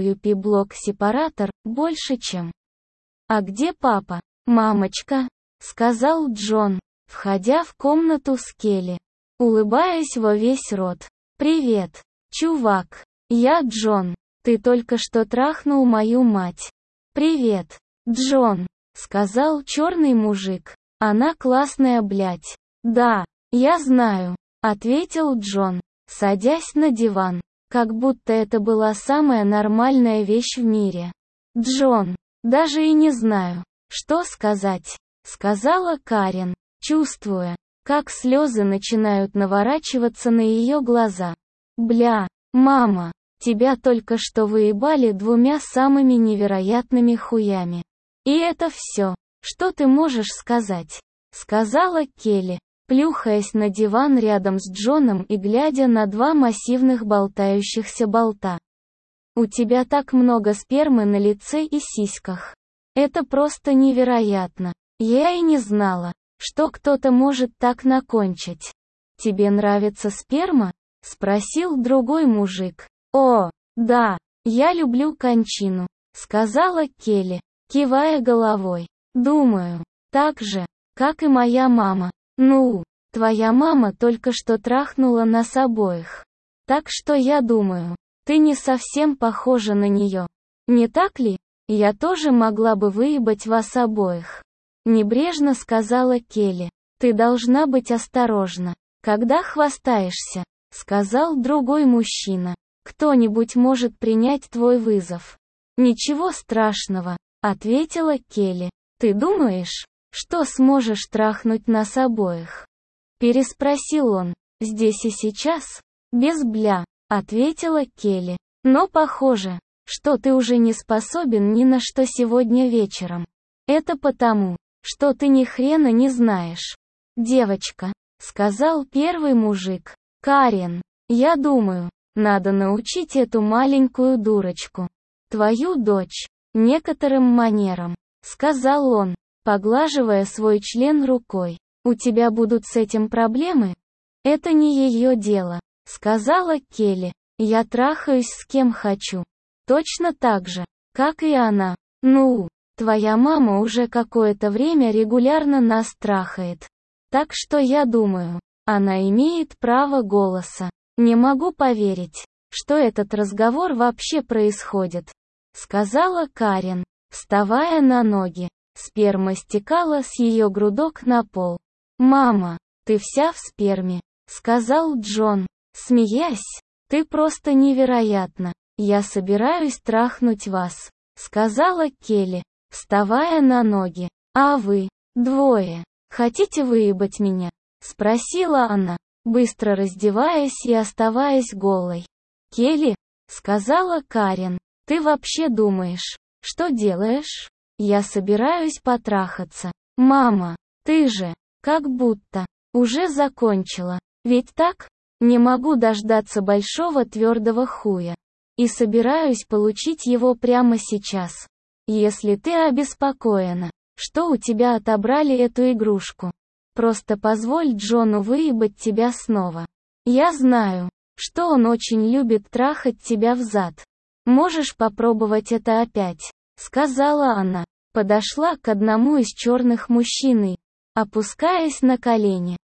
WP-блок-сепаратор, больше, чем...» «А где папа?» «Мамочка», — сказал Джон, входя в комнату с Келли, улыбаясь во весь рот. «Привет, чувак, я Джон, ты только что трахнул мою мать». «Привет, Джон», — сказал черный мужик, «она классная, блядь». «Да, я знаю», — ответил Джон, садясь на диван, как будто это была самая нормальная вещь в мире. «Джон, даже и не знаю, что сказать», — сказала Карен, чувствуя, как слезы начинают наворачиваться на ее глаза. «Бля, мама, тебя только что выебали двумя самыми невероятными хуями. И это все, что ты можешь сказать», — сказала Келли, плюхаясь на диван рядом с Джоном и глядя на два массивных болтающихся болта. «У тебя так много спермы на лице и сиськах. Это просто невероятно. Я и не знала, что кто-то может так накончить». «Тебе нравится сперма?» — спросил другой мужик. «О, да, я люблю кончину», — сказала Келли, кивая головой. «Думаю, так же, как и моя мама». «Ну, твоя мама только что трахнула нас обоих. Так что я думаю, ты не совсем похожа на нее. Не так ли? Я тоже могла бы выебать вас обоих», — небрежно сказала Келли. «Ты должна быть осторожна, когда хвастаешься», — сказал другой мужчина. «Кто-нибудь может принять твой вызов». «Ничего страшного», — ответила Келли. «Ты думаешь, что сможешь трахнуть нас обоих?» — переспросил он. «Здесь и сейчас?» «Без бля», — ответила Келли. «Но похоже, что ты уже не способен ни на что сегодня вечером. Это потому, что ты ни хрена не знаешь». «Девочка», — сказал первый мужик. «Карен, я думаю, надо научить эту маленькую дурочку, твою дочь, некоторым манерам», — сказал он, поглаживая свой член рукой. «У тебя будут с этим проблемы?» «Это не ее дело», — сказала Келли. «Я трахаюсь с кем хочу. Точно так же, как и она. Ну, твоя мама уже какое-то время регулярно нас трахает. Так что я думаю, она имеет право голоса. Не могу поверить, что этот разговор вообще происходит», — сказала Карен, вставая на ноги. Сперма стекала с ее грудок на пол. «Мама, ты вся в сперме», — сказал Джон, смеясь. «Ты просто невероятна. Я собираюсь трахнуть вас», — сказала Келли, вставая на ноги. «А вы, двое, хотите выебать меня?» — спросила она, быстро раздеваясь и оставаясь голой. «Келли», — сказала Карен, — «ты вообще думаешь, что делаешь?» «Я собираюсь потрахаться». «Мама, ты же, как будто, уже закончила. Ведь так? Не могу дождаться большого твердого хуя. И собираюсь получить его прямо сейчас. Если ты обеспокоена, что у тебя отобрали эту игрушку, просто позволь Джону выебать тебя снова. Я знаю, что он очень любит трахать тебя взад. Можешь попробовать это опять», — сказала она. Подошла к одному из черных мужчин и, опускаясь на колени,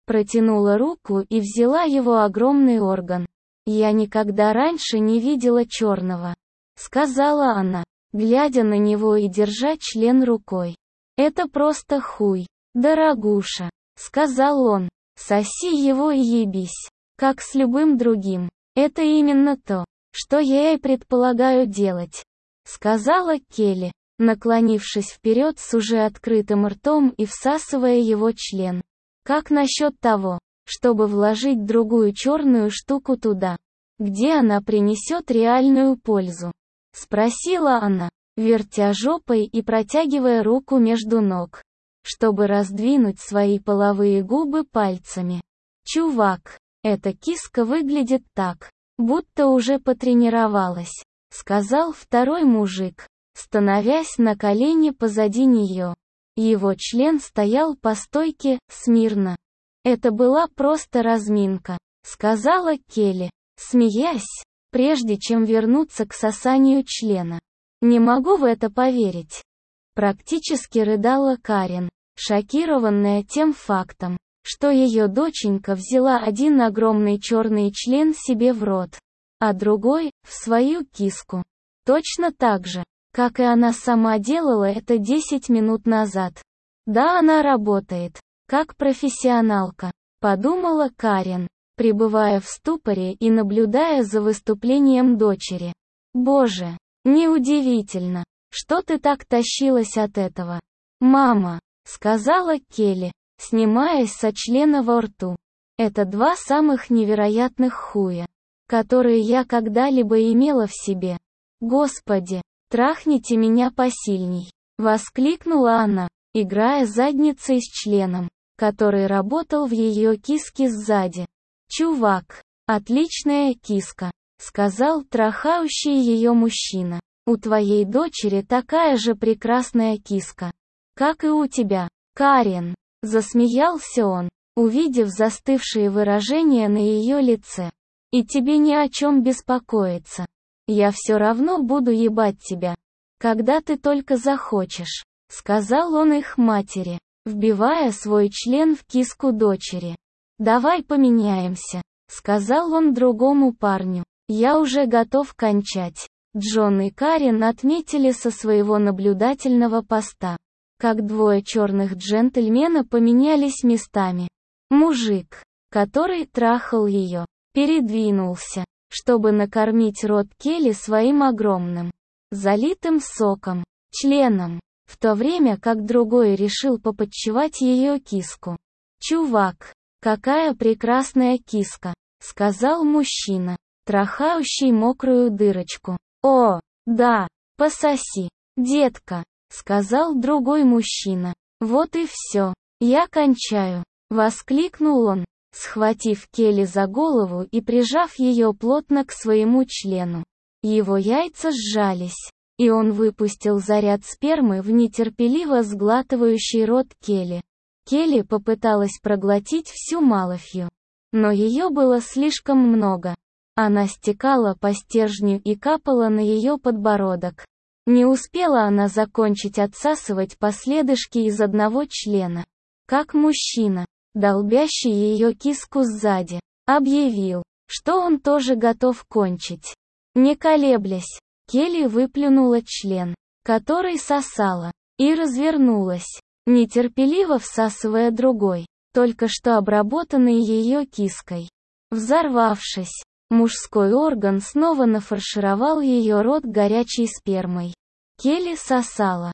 Протянула руку и взяла его огромный орган. «Я никогда раньше не видела черного», — сказала она, глядя на него и держа член рукой. «Это просто хуй, дорогуша», — сказал он. «Соси его и ебись, как с любым другим. Это именно то, что я и предполагаю делать», — сказала Келли, наклонившись вперед с уже открытым ртом и всасывая его член. «Как насчет того, чтобы вложить другую черную штуку туда, где она принесет реальную пользу?» — спросила она, вертя жопой и протягивая руку между ног, чтобы раздвинуть свои половые губы пальцами. «Чувак, эта киска выглядит так, будто уже потренировалась», — сказал второй мужик, становясь на колени позади нее. Его член стоял по стойке, смирно. «Это была просто разминка», — сказала Келли, смеясь, прежде чем вернуться к сосанию члена. «Не могу в это поверить». Практически рыдала Карен, шокированная тем фактом, что ее доченька взяла один огромный черный член себе в рот, а другой — в свою киску. Точно так же, как и она сама делала это 10 минут назад. «Да, она работает, как профессионалка», — подумала Карен, пребывая в ступоре и наблюдая за выступлением дочери. «Боже, неудивительно, что ты так тащилась от этого». «Мама», — сказала Келли, снимаясь со члена во рту. «Это два самых невероятных хуя, которые я когда-либо имела в себе. Господи, трахните меня посильней», — воскликнула она, играя задницей с членом, который работал в ее киске сзади. «Чувак, отличная киска», — сказал трахающий ее мужчина. «У твоей дочери такая же прекрасная киска, как и у тебя, Карен», — засмеялся он, увидев застывшее выражение на ее лице. «И тебе ни о чем беспокоиться. Я все равно буду ебать тебя, когда ты только захочешь», — сказал он их матери, вбивая свой член в киску дочери. «Давай поменяемся», — сказал он другому парню. «Я уже готов кончать». Джон и Карен отметили со своего наблюдательного поста, как двое черных джентльмена поменялись местами. Мужик, который трахал ее, передвинулся, чтобы накормить рот Келли своим огромным, залитым соком, членом, в то время как другой решил попотчевать ее киску. «Чувак, какая прекрасная киска», — сказал мужчина, трахающий мокрую дырочку. «О, да, пососи, детка», — сказал другой мужчина. «Вот и все, я кончаю», — воскликнул он, схватив Келли за голову и прижав ее плотно к своему члену. Его яйца сжались, и он выпустил заряд спермы в нетерпеливо сглатывающий рот Келли. Келли попыталась проглотить всю малафью, но ее было слишком много. Она стекала по стержню и капала на ее подбородок. Не успела она закончить отсасывать последышки из одного члена, как мужчина, долбящий ее киску сзади, объявил, что он тоже готов кончить. Не колеблясь, Келли выплюнула член, который сосала, и развернулась, нетерпеливо всасывая другой, только что обработанный ее киской. Взорвавшись, мужской орган снова нафаршировал ее рот горячей спермой. Келли сосала,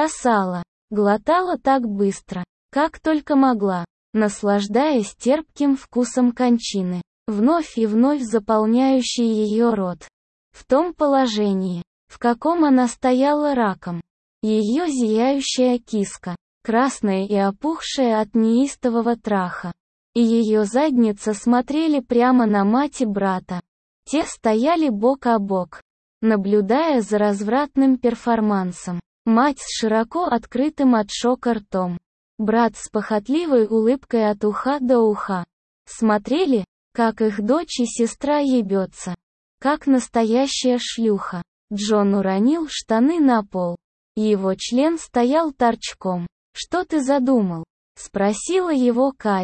глотала так быстро, как только могла, наслаждаясь терпким вкусом кончины, вновь и вновь заполняющей ее рот. В том положении, в каком она стояла раком, ее зияющая киска, красная и опухшая от неистового траха, и ее задница смотрели прямо на мать и брата. Те стояли бок о бок, наблюдая за развратным перформансом. Мать с широко открытым от шока ртом. Брат с похотливой улыбкой от уха до уха. Смотрели, как их дочь и сестра ебется. Как настоящая шлюха. Джон уронил штаны на пол. Его член стоял торчком. «Что ты задумал?» — спросила его Карен.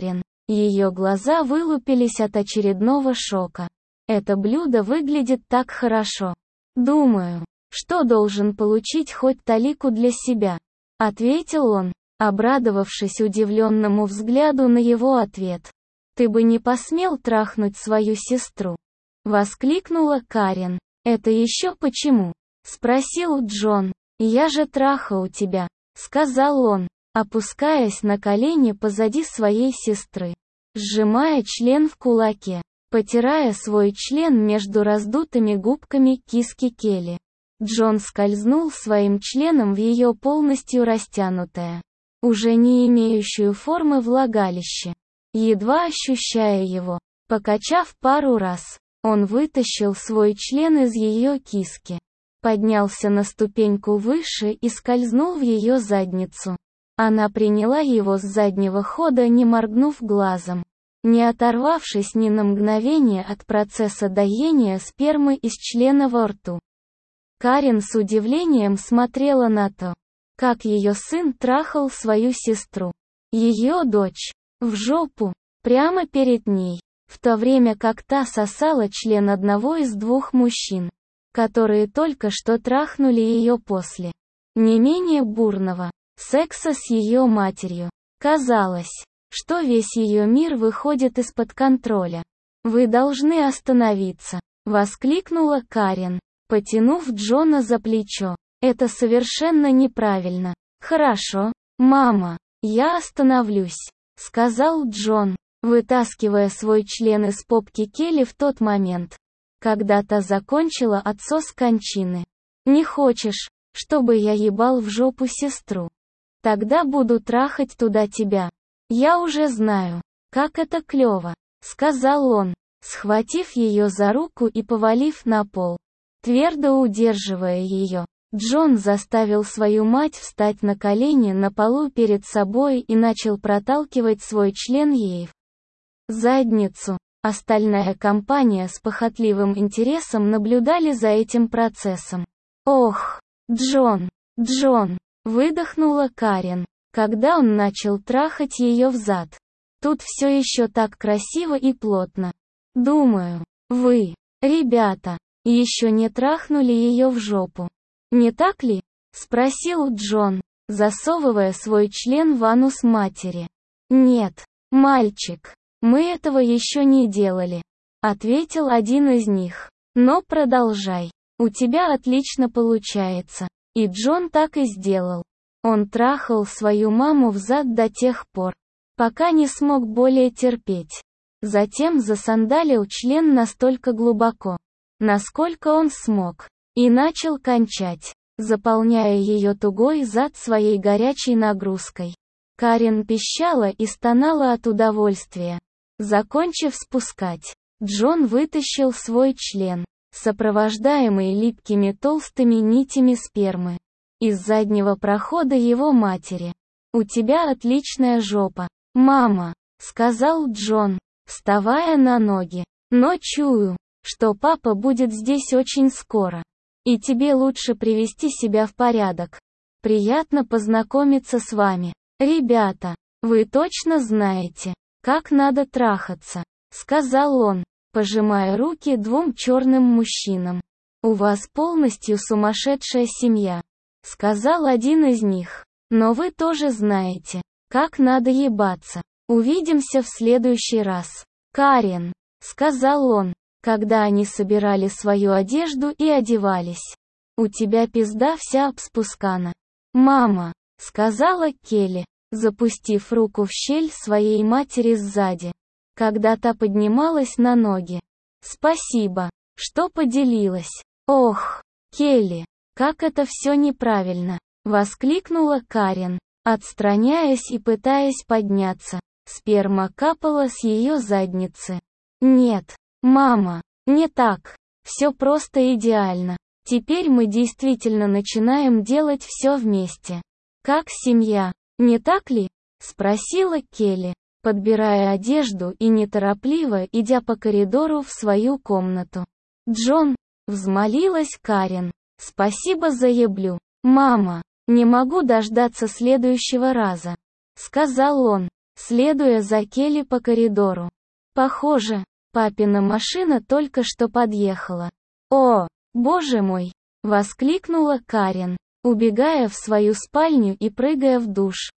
Ее глаза вылупились от очередного шока. Это блюдо выглядит так хорошо. Думаю, что должен получить хоть талику для себя, ответил он, обрадовавшись удивленному взгляду на его ответ. Ты бы не посмел трахнуть свою сестру, воскликнула Карен. Это еще почему? Спросил Джон. Я же трахал тебя, сказал он, опускаясь на колени позади своей сестры, сжимая член в кулаке, потирая свой член между раздутыми губками киски Келли. Джон скользнул своим членом в ее полностью растянутое, уже не имеющую формы влагалище. Едва ощущая его, покачав пару раз, он вытащил свой член из ее киски, поднялся на ступеньку выше и скользнул в ее задницу. Она приняла его с заднего хода, не моргнув глазом, не оторвавшись ни на мгновение от процесса доения спермы из члена во рту. Карен с удивлением смотрела на то, как ее сын трахал свою сестру, ее дочь, в жопу, прямо перед ней, в то время как та сосала член одного из двух мужчин, которые только что трахнули ее после не менее бурного секса с ее матерью. Казалось, что весь ее мир выходит из-под контроля. «Вы должны остановиться», — воскликнула Карен, потянув Джона за плечо. «Это совершенно неправильно». «Хорошо, мама, я остановлюсь», — сказал Джон, вытаскивая свой член из попки Келли в тот момент, когда та закончила отсос кончины. «Не хочешь, чтобы я ебал в жопу сестру? Тогда буду трахать туда тебя. Я уже знаю, как это клёво», — сказал он, схватив ее за руку и повалив на пол. Твердо удерживая ее, Джон заставил свою мать встать на колени на полу перед собой и начал проталкивать свой член ей в задницу. Остальная компания с похотливым интересом наблюдали за этим процессом. «Ох, Джон, Джон!» — выдохнула Карен, когда он начал трахать ее взад. «Тут все еще так красиво и плотно. Думаю, вы, ребята, еще не трахнули ее в жопу. Не так ли?» — спросил Джон, засовывая свой член в анус матери. «Нет, мальчик, мы этого еще не делали», — ответил один из них. «Но продолжай. У тебя отлично получается». И Джон так и сделал. Он трахал свою маму взад до тех пор, пока не смог более терпеть. Затем засандалил член настолько глубоко, насколько он смог, и начал кончать, заполняя ее тугой зад своей горячей нагрузкой. Карен пищала и стонала от удовольствия. Закончив спускать, Джон вытащил свой член, сопровождаемый липкими толстыми нитями спермы, из заднего прохода его матери. «У тебя отличная жопа, мама», — сказал Джон, вставая на ноги. «Но чую, что папа будет здесь очень скоро. И тебе лучше привести себя в порядок. Приятно познакомиться с вами. Ребята, вы точно знаете, как надо трахаться», — сказал он, пожимая руки двум черным мужчинам. «У вас полностью сумасшедшая семья», — сказал один из них. «Но вы тоже знаете, как надо ебаться. Увидимся в следующий раз. Карен», — сказал он, когда они собирали свою одежду и одевались. «У тебя пизда вся обспускана». «Мама», — сказала Келли, запустив руку в щель своей матери сзади, когда та поднималась на ноги. «Спасибо, что поделилась». «Ох, Келли, как это все неправильно», — воскликнула Карен, отстраняясь и пытаясь подняться. Сперма капала с ее задницы. «Нет, мама, не так. Все просто идеально. Теперь мы действительно начинаем делать все вместе. Как семья, не так ли?» — спросила Келли, подбирая одежду и неторопливо идя по коридору в свою комнату. «Джон», — взмолилась Карен, — «спасибо за еблю. Мама, не могу дождаться следующего раза», — сказал он, следуя за Келли по коридору. Похоже, папина машина только что подъехала. «О, боже мой!» — воскликнула Карен, убегая в свою спальню и прыгая в душ.